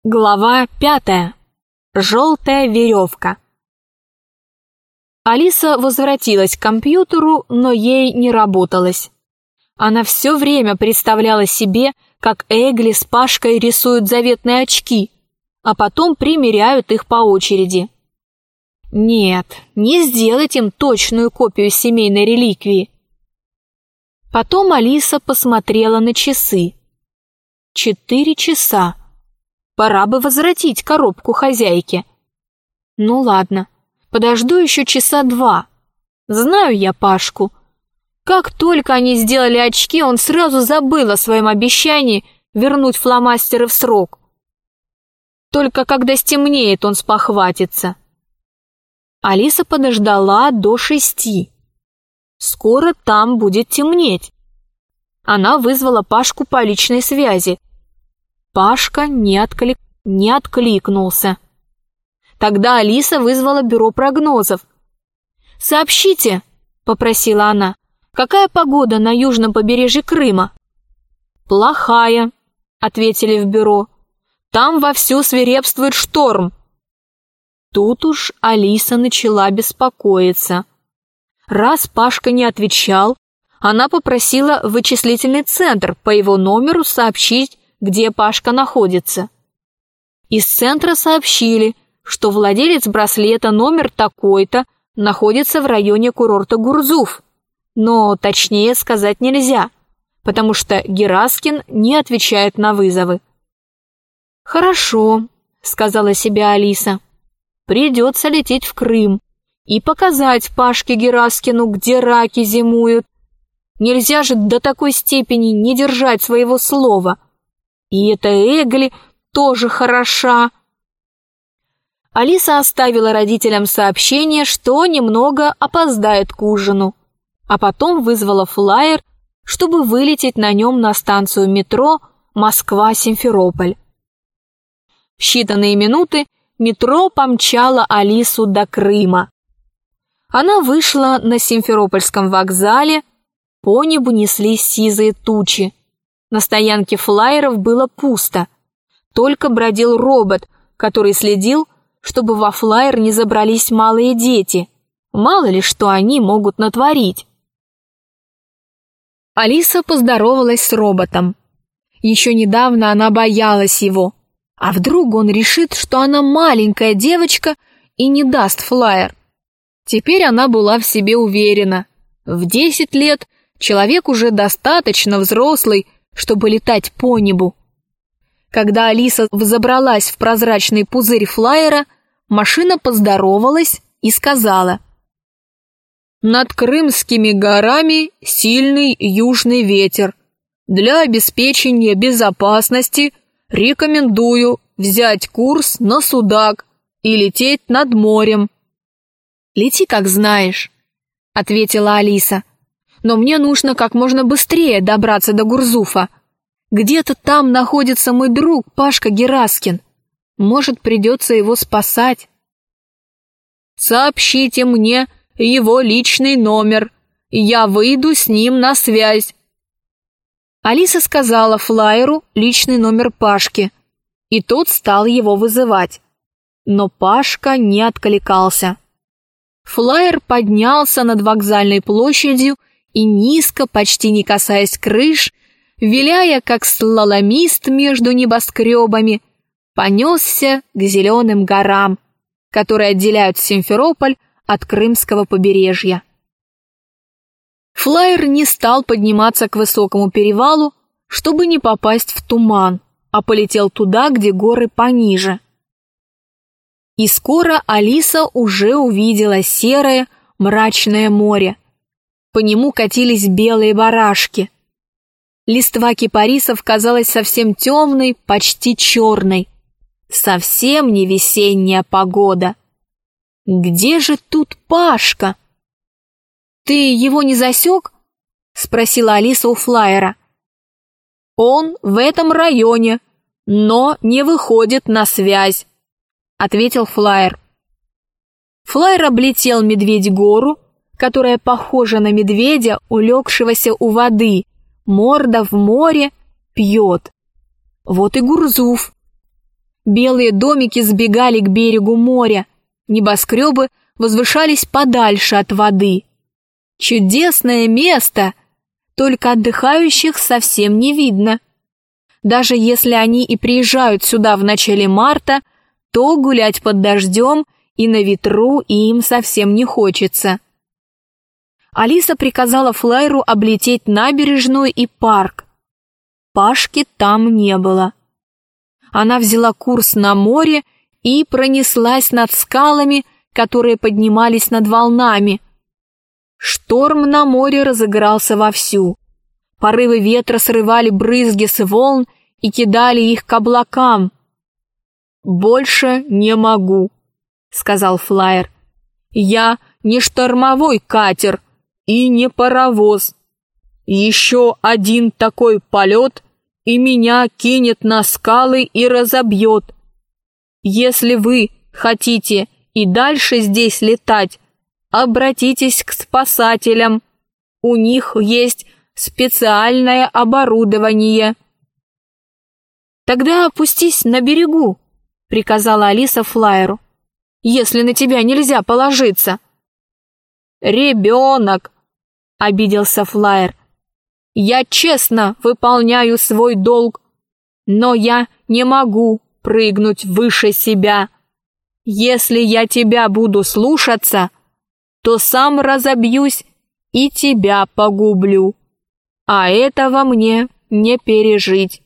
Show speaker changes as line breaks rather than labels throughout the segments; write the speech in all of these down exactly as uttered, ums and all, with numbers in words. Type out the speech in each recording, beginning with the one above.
Глава пятая. Желтая веревка. Алиса возвратилась к компьютеру, но ей не работалось. Она все время представляла себе, как Эгли с Пашкой рисуют заветные очки, а потом примеряют их по очереди. Нет, не сделать им точную копию семейной реликвии. Потом Алиса посмотрела на часы. Четыре часа. Пора бы возвратить коробку хозяйке. Ну ладно, подожду еще часа два. Знаю я Пашку. Как только они сделали очки, он сразу забыл о своем обещании вернуть фломастеры в срок. Только когда стемнеет, он спохватится. Алиса подождала до шести. Скоро там будет темнеть. Она вызвала Пашку по личной связи. Пашка не, отклик... не откликнулся. Тогда Алиса вызвала бюро прогнозов. «Сообщите», — попросила она, — «какая погода на южном побережье Крыма?» «Плохая», — ответили в бюро. «Там вовсю свирепствует шторм». Тут уж Алиса начала беспокоиться. Раз Пашка не отвечал, она попросила вычислительный центр по его номеру сообщить, где Пашка находится. Из центра сообщили, что владелец браслета номер такой-то находится в районе курорта Гурзуф, но точнее сказать нельзя, потому что Гераскин не отвечает на вызовы. «Хорошо», — сказала себе Алиса, — «придется лететь в Крым и показать Пашке Гераскину, где раки зимуют. Нельзя же до такой степени не держать своего слова. И эта Эгли тоже хороша». Алиса оставила родителям сообщение, что немного опоздает к ужину, а потом вызвала флайер, чтобы вылететь на нем на станцию метро Москва-Симферополь. В считанные минуты метро помчало Алису до Крыма. Она вышла на Симферопольском вокзале, по небу неслись сизые тучи. На стоянке флайеров было пусто. Только бродил робот, который следил, чтобы во флайер не забрались малые дети. Мало ли, что они могут натворить. Алиса поздоровалась с роботом. Еще недавно она боялась его. А вдруг он решит, что она маленькая девочка и не даст флайер? Теперь она была в себе уверена. В десять лет человек уже достаточно взрослый, чтобы летать по небу. Когда Алиса взобралась в прозрачный пузырь флайера, машина поздоровалась и сказала: «Над Крымскими горами сильный южный ветер. Для обеспечения безопасности рекомендую взять курс на Судак и лететь над морем». «Лети, как знаешь», — ответила Алиса. «Но мне нужно как можно быстрее добраться до Гурзуфа. Где-то там находится мой друг Пашка Гераскин. Может, придется его спасать». «Сообщите мне его личный номер, и я выйду с ним на связь». Алиса сказала флайеру личный номер Пашки, и тот стал его вызывать. Но Пашка не откликался. Флайер поднялся над вокзальной площадью и низко, почти не касаясь крыш, виляя, как слаломист между небоскребами, понесся к зеленым горам, которые отделяют Симферополь от крымского побережья. Флайер не стал подниматься к высокому перевалу, чтобы не попасть в туман, а полетел туда, где горы пониже. И скоро Алиса уже увидела серое, мрачное море. По нему катились белые барашки. Листва кипарисов казалась совсем темной, почти черной. Совсем не весенняя погода. «Где же тут Пашка?» «Ты его не засек?» — спросила Алиса у флайера. «Он в этом районе, но не выходит на связь», — ответил флайер. Флайер облетел Медведь-гору, которая похожа на медведя, улегшегося у воды, морда в море, пьет. Вот и Гурзуф. Белые домики сбегали к берегу моря, небоскребы возвышались подальше от воды. Чудесное место, только отдыхающих совсем не видно. Даже если они и приезжают сюда в начале марта, то гулять под дождем и на ветру им совсем не хочется. Алиса приказала Флайеру облететь набережную и парк. Пашки там не было. Она взяла курс на море и пронеслась над скалами, которые поднимались над волнами. Шторм на море разыгрался вовсю. Порывы ветра срывали брызги с волн и кидали их к облакам. «Больше не могу», — сказал Флайер. «Я не штормовой катер и не паровоз. Еще один такой полет, и меня кинет на скалы и разобьет. Если вы хотите и дальше здесь летать, обратитесь к спасателям. У них есть специальное оборудование». «Тогда опустись на берегу», — приказала Алиса Флайеру, «если на тебя нельзя положиться». «Ребенок», — обиделся Флайер, «я честно выполняю свой долг, но я не могу прыгнуть выше себя. Если я тебя буду слушаться, то сам разобьюсь и тебя погублю, а этого мне не пережить».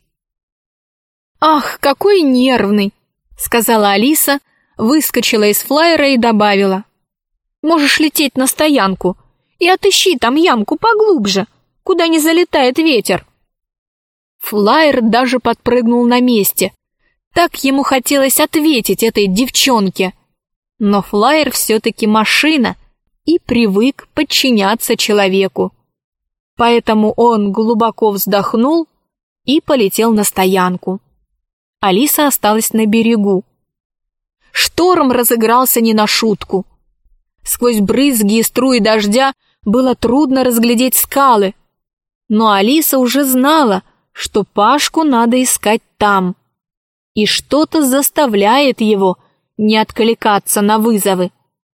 «Ах, какой нервный!» — сказала Алиса, выскочила из Флайера и добавила. «Можешь лететь на стоянку и отыщи там ямку поглубже, куда не залетает ветер». Флайер даже подпрыгнул на месте. Так ему хотелось ответить этой девчонке. Но Флайер все-таки машина и привык подчиняться человеку. Поэтому он глубоко вздохнул и полетел на стоянку. Алиса осталась на берегу. Шторм разыгрался не на шутку. Сквозь брызги и струи дождя было трудно разглядеть скалы, но Алиса уже знала, что Пашку надо искать там, и что-то заставляет его не откликаться на вызовы.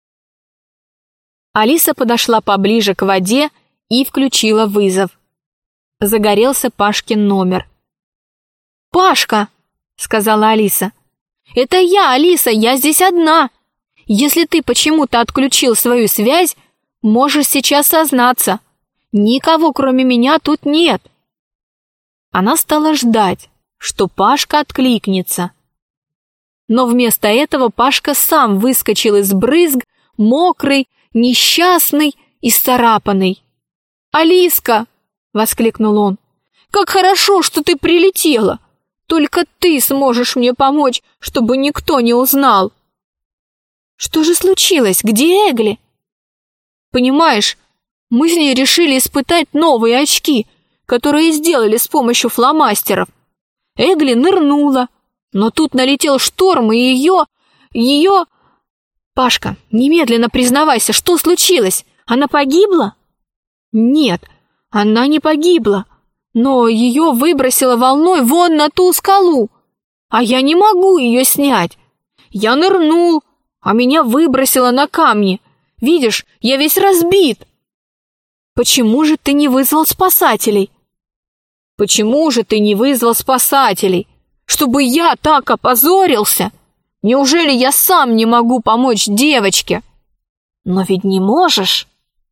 Алиса подошла поближе к воде и включила вызов. Загорелся Пашкин номер. «Пашка!» — сказала Алиса. «Это я, Алиса, я здесь одна. Если ты почему-то отключил свою связь, можешь сейчас сознаться. Никого, кроме меня, тут нет». Она стала ждать, что Пашка откликнется. Но вместо этого Пашка сам выскочил из брызг, мокрый, несчастный и исцарапанный. «Алиска!» — воскликнул он. «Как хорошо, что ты прилетела! Только ты сможешь мне помочь, чтобы никто не узнал». «Что же случилось? Где Эгли?» «Понимаешь, мы с ней решили испытать новые очки, которые сделали с помощью фломастеров. Эгли нырнула, но тут налетел шторм, и ее... ее... Пашка, немедленно признавайся, что случилось? Она погибла?» «Нет, она не погибла, но ее выбросило волной вон на ту скалу, а я не могу ее снять. Я нырнул, а меня выбросило на камни. Видишь, я весь разбит». «Почему же ты не вызвал спасателей?» «Почему же ты не вызвал спасателей? Чтобы я так опозорился? Неужели я сам не могу помочь девочке?» «Но ведь не можешь».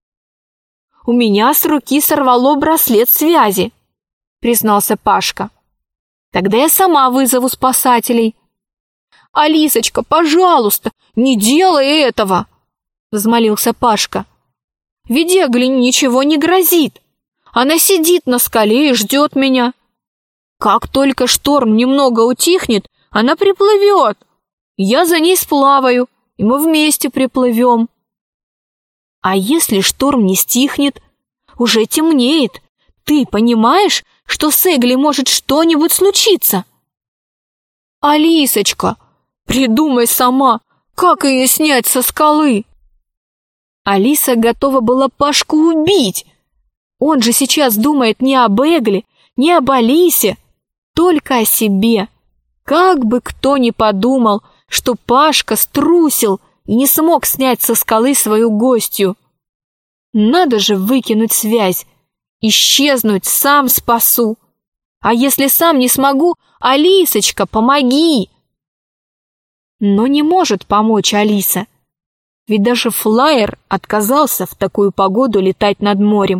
«У меня с руки сорвало браслет связи», — признался Пашка. «Тогда я сама вызову спасателей». «Алисочка, пожалуйста, не делай этого!» — взмолился Пашка. «Ведь Эгли ничего не грозит. Она сидит на скале и ждет меня. Как только шторм немного утихнет, она приплывет. Я за ней сплаваю, и мы вместе приплывем». «А если шторм не стихнет? Уже темнеет. Ты понимаешь, что с Эгли может что-нибудь случиться?» «Алисочка, придумай сама, как ее снять со скалы». Алиса готова была Пашку убить. Он же сейчас думает не об Эгли, не об Алисе, только о себе. Как бы кто ни подумал, что Пашка струсил и не смог снять со скалы свою гостью. Надо же выкинуть связь, исчезнуть, сам спасу. А если сам не смогу, Алисочка, помоги! Но не может помочь Алиса, ведь даже флайер отказался в такую погоду летать над морем.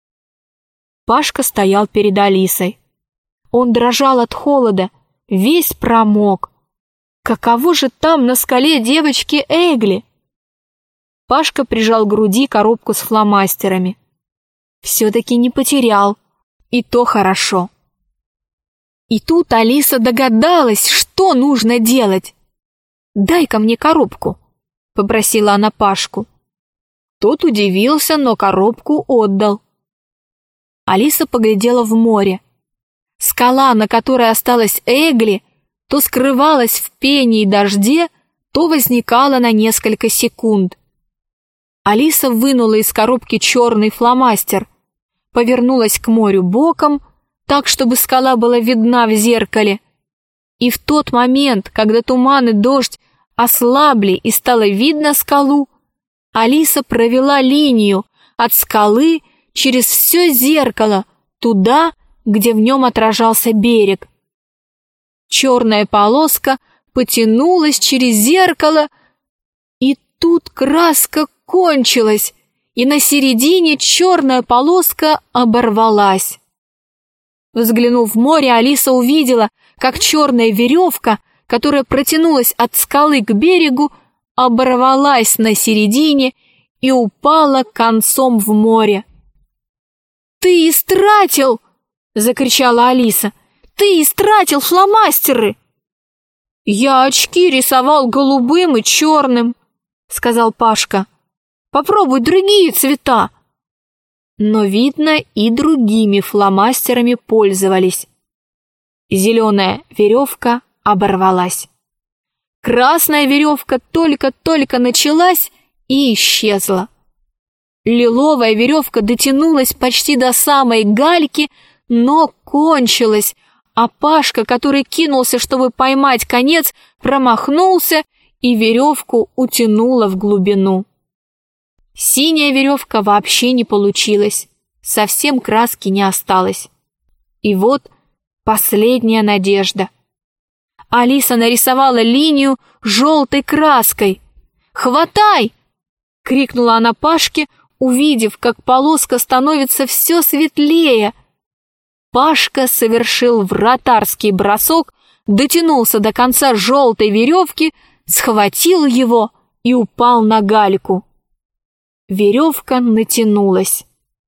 Пашка стоял перед Алисой. Он дрожал от холода, весь промок. Каково же там на скале девочки Эгли? Пашка прижал к груди коробку с фломастерами. Все-таки не потерял, и то хорошо. И тут Алиса догадалась, что нужно делать. «Дай-ка мне коробку», — попросила она Пашку. Тот удивился, но коробку отдал. Алиса поглядела в море. Скала, на которой осталась Эгли, то скрывалась в пене и дожде, то возникала на несколько секунд. Алиса вынула из коробки черный фломастер, повернулась к морю боком, так, чтобы скала была видна в зеркале. И в тот момент, когда туман и дождь ослабли и стало видно скалу, Алиса провела линию от скалы через все зеркало туда, где в нем отражался берег. Черная полоска потянулась через зеркало, и тут краска кончилась, и на середине черная полоска оборвалась. Взглянув в море, Алиса увидела, как черная веревка, которая протянулась от скалы к берегу, оборвалась на середине и упала концом в море. «Ты истратил!» — закричала Алиса. «Ты истратил фломастеры!» «Я очки рисовал голубым и черным», — сказал Пашка. «Попробуй другие цвета». Но, видно, и другими фломастерами пользовались. Зеленая веревка оборвалась. Красная веревка только-только началась и исчезла. Лиловая веревка дотянулась почти до самой гальки, но кончилась, а Пашка, который кинулся, чтобы поймать конец, промахнулся, и веревку утянуло в глубину. Синяя веревка вообще не получилась, совсем краски не осталось. И вот последняя надежда. Алиса нарисовала линию желтой краской. «Хватай!» — крикнула она Пашке, увидев, как полоска становится все светлее. Пашка совершил вратарский бросок, дотянулся до конца желтой веревки, схватил его и упал на гальку. Веревка натянулась.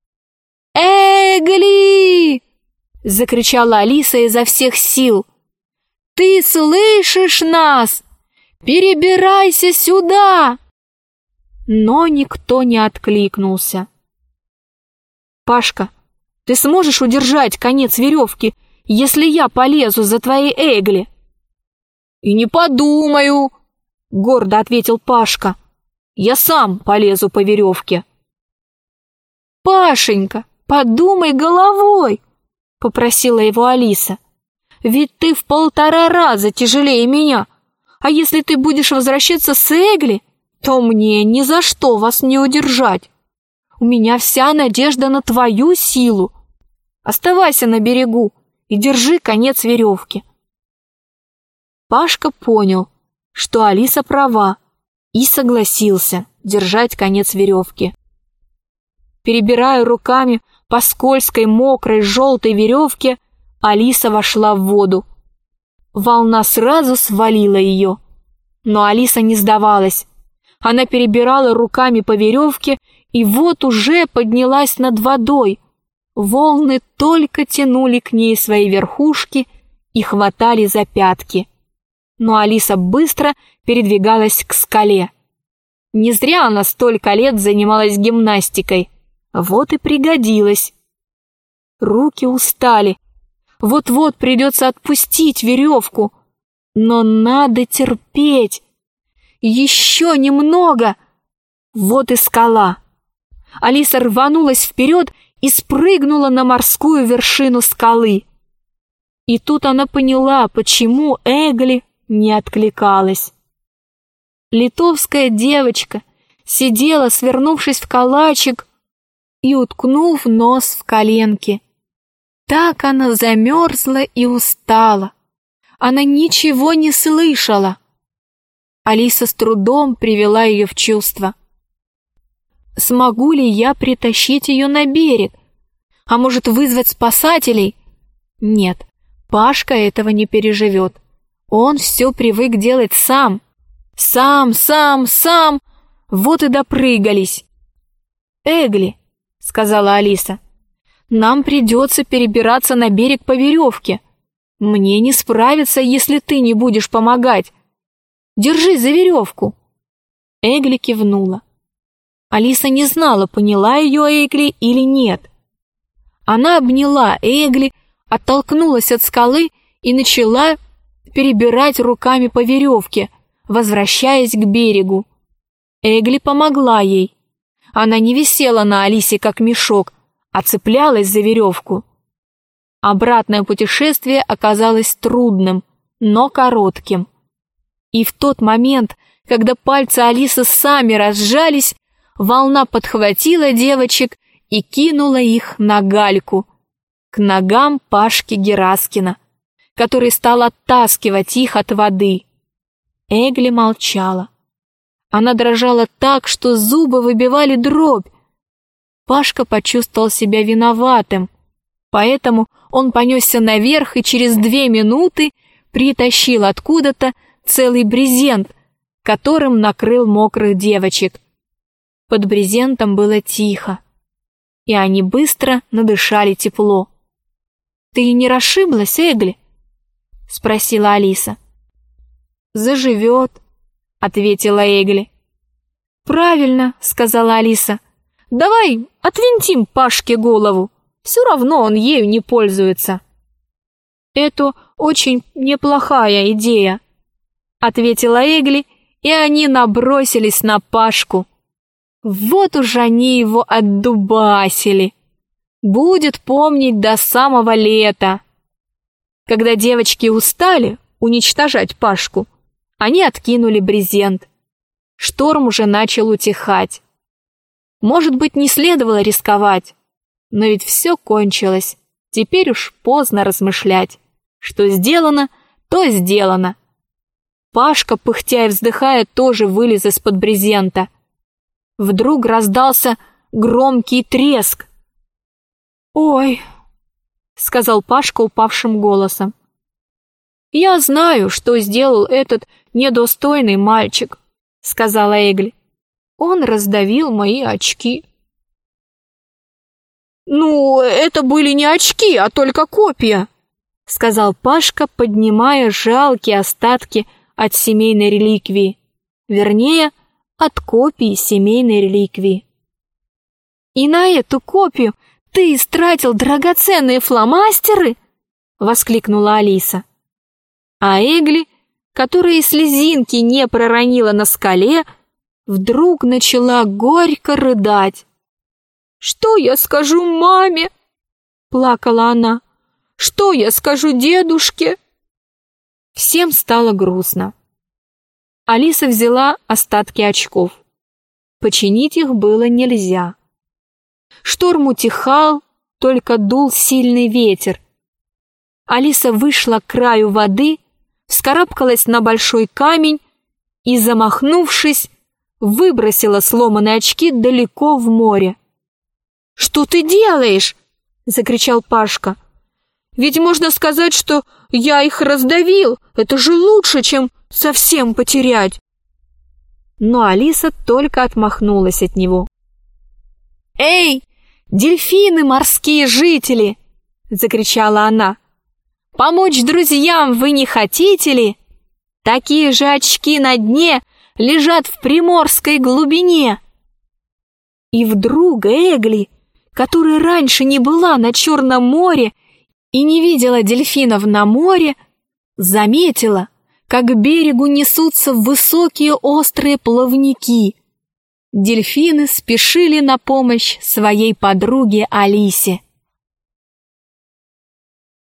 «Эгли!» — закричала Алиса изо всех сил. «Ты слышишь нас? Перебирайся сюда!» Но никто не откликнулся. «Пашка, ты сможешь удержать конец веревки, если я полезу за твоей Эгли?» «И не подумаю!» — гордо ответил Пашка. «Я сам полезу по веревке». «Пашенька, подумай головой!» — попросила его Алиса. «Ведь ты в полтора раза тяжелее меня, а если ты будешь возвращаться с Эгли, то мне ни за что вас не удержать. У меня вся надежда на твою силу. Оставайся на берегу и держи конец веревки». Пашка понял, что Алиса права, и согласился держать конец веревки. Перебирая руками по скользкой, мокрой, желтой веревке, Алиса вошла в воду. Волна сразу свалила ее. Но Алиса не сдавалась. Она перебирала руками по веревке, и вот уже поднялась над водой. Волны только тянули к ней свои верхушки и хватали за пятки. Но Алиса быстро передвигалась к скале. Не зря она столько лет занималась гимнастикой. Вот и пригодилась. Руки устали. Вот-вот придется отпустить веревку. Но надо терпеть. Еще немного. Вот и скала. Алиса рванулась вперед и спрыгнула на морскую вершину скалы. И тут она поняла, почему Эгли не откликалась. Литовская девочка сидела, свернувшись в калачик и уткнув нос в коленки. Так она замерзла и устала. Она ничего не слышала. Алиса с трудом привела ее в чувство. Смогу ли я притащить ее на берег? А может, вызвать спасателей? Нет, Пашка этого не переживет. Он все привык делать сам. Сам, сам, сам. Вот и допрыгались. «Эгли», — сказала Алиса, — «нам придется перебираться на берег по веревке. Мне не справиться, если ты не будешь помогать. Держись за веревку». Эгли кивнула. Алиса не знала, поняла ее Эгли или нет. Она обняла Эгли, оттолкнулась от скалы и начала перебирать руками по веревке, возвращаясь к берегу. Эгли помогла ей. Она не висела на Алисе, как мешок, а цеплялась за веревку. Обратное путешествие оказалось трудным, но коротким. И в тот момент, когда пальцы Алисы сами разжались, волна подхватила девочек и кинула их на гальку, к ногам Пашки Гераскина, который стал оттаскивать их от воды. Эгли молчала. Она дрожала так, что зубы выбивали дробь. Пашка почувствовал себя виноватым, поэтому он понесся наверх и через две минуты притащил откуда-то целый брезент, которым накрыл мокрых девочек. Под брезентом было тихо, и они быстро надышали тепло. «Ты не расшиблась, Эгли?» — спросила Алиса. «Заживет», — ответила Эгли. «Правильно», — сказала Алиса. «Давай отвинтим Пашке голову, все равно он ею не пользуется». «Это очень неплохая идея», — ответила Эгли, и они набросились на Пашку. Вот уж они его отдубасили. Будет помнить до самого лета. Когда девочки устали уничтожать Пашку, они откинули брезент. Шторм уже начал утихать. Может быть, не следовало рисковать, но ведь все кончилось. Теперь уж поздно размышлять. Что сделано, то сделано. Пашка, пыхтя и вздыхая, тоже вылез из-под брезента. Вдруг раздался громкий треск. «Ой», — сказал Пашка упавшим голосом. «Я знаю, что сделал этот недостойный мальчик», — сказала Эгли. «Он раздавил мои очки». «Ну, это были не очки, а только копия», — сказал Пашка, поднимая жалкие остатки от семейной реликвии. Вернее, от копии семейной реликвии. «И на эту копию ты истратил драгоценные фломастеры?» — воскликнула Алиса. А Эгли, которая и слезинки не проронила на скале, вдруг начала горько рыдать. «Что я скажу маме?» — плакала она. «Что я скажу дедушке?» Всем стало грустно. Алиса взяла остатки очков. Починить их было нельзя. Шторм утихал, только дул сильный ветер. Алиса вышла к краю воды, вскарабкалась на большой камень и, замахнувшись, выбросила сломанные очки далеко в море. «Что ты делаешь?» — закричал Пашка. «Ведь можно сказать, что я их раздавил. Это же лучше, чем совсем потерять». Но Алиса только отмахнулась от него. «Эй, дельфины, морские жители!» — закричала она. «Помочь друзьям вы не хотите ли? Такие же очки на дне лежат в приморской глубине». И вдруг Эгли, которая раньше не была на Черном море и не видела дельфинов на море, заметила, как к берегу несутся высокие острые плавники. Дельфины спешили на помощь своей подруге Алисе.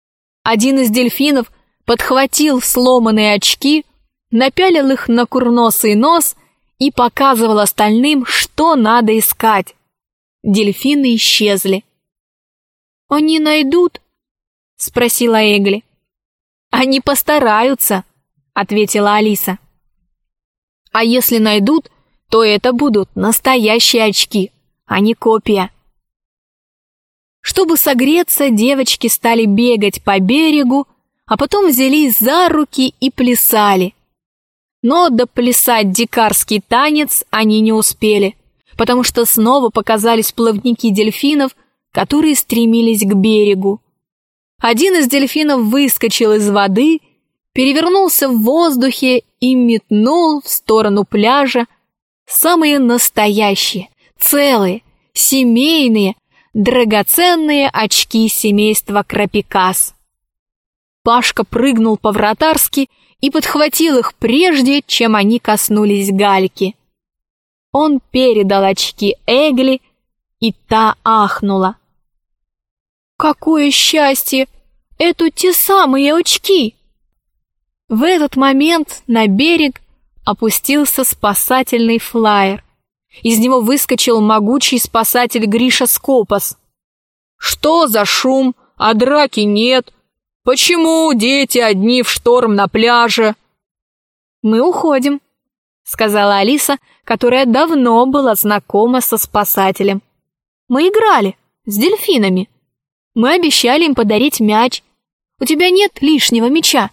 Один из дельфинов подхватил сломанные очки, напялил их на курносый нос и показывал остальным, что надо искать. Дельфины исчезли. «Они найдут?» — спросила Эгли. «Они постараются», — ответила Алиса. «А если найдут, то это будут настоящие очки, а не копия». Чтобы согреться, девочки стали бегать по берегу, а потом взялись за руки и плясали. Но доплясать дикарский танец они не успели, потому что снова показались плавники дельфинов, которые стремились к берегу. Один из дельфинов выскочил из воды, перевернулся в воздухе и метнул в сторону пляжа самые настоящие, целые, семейные, драгоценные очки семейства Крапикас. Пашка прыгнул по-вратарски и подхватил их прежде, чем они коснулись гальки. Он передал очки Эгли, и та ахнула. «Какое счастье! Это те самые очки!» В этот момент на берег опустился спасательный флаер. Из него выскочил могучий спасатель Гриша Скопос. «Что за шум? А драки нет? Почему дети одни в шторм на пляже?» «Мы уходим», — сказала Алиса, которая давно была знакома со спасателем. «Мы играли с дельфинами. Мы обещали им подарить мяч. У тебя нет лишнего мяча?»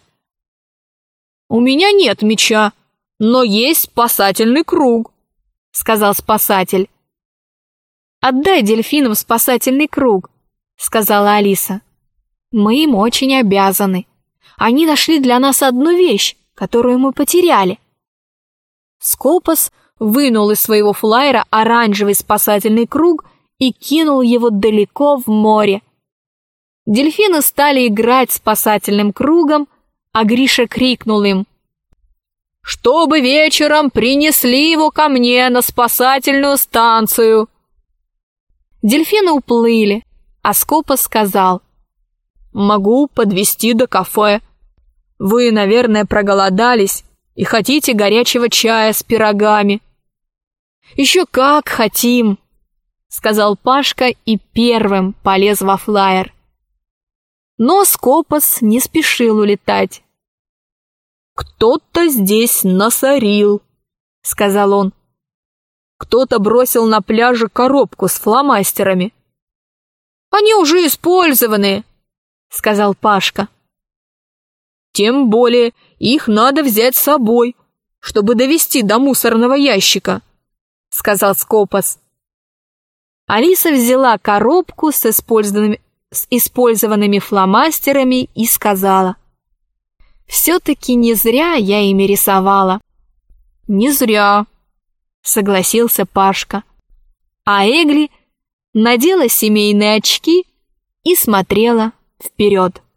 «У меня нет мяча, но есть спасательный круг», — сказал спасатель. «Отдай дельфинам спасательный круг», — сказала Алиса. «Мы им очень обязаны. Они нашли для нас одну вещь, которую мы потеряли». Скопос вынул из своего флаера оранжевый спасательный круг и кинул его далеко в море. Дельфины стали играть спасательным кругом, а Гриша крикнул им: «Чтобы вечером принесли его ко мне на спасательную станцию». Дельфины уплыли, а Скопос сказал: «Могу подвезти до кафе. Вы, наверное, проголодались и хотите горячего чая с пирогами». «Еще как хотим», — сказал Пашка и первым полез во флаер. Но Скопос не спешил улетать. «Кто-то здесь насорил», — сказал он. «Кто-то бросил на пляже коробку с фломастерами». «Они уже использованы», — сказал Пашка. «Тем более их надо взять с собой, чтобы довести до мусорного ящика», — сказал Скопос. Алиса взяла коробку с использованными, с использованными фломастерами и сказала: «Все-таки не зря я ими рисовала». «Не зря», — согласился Пашка. А Эгли надела семейные очки и смотрела вперед.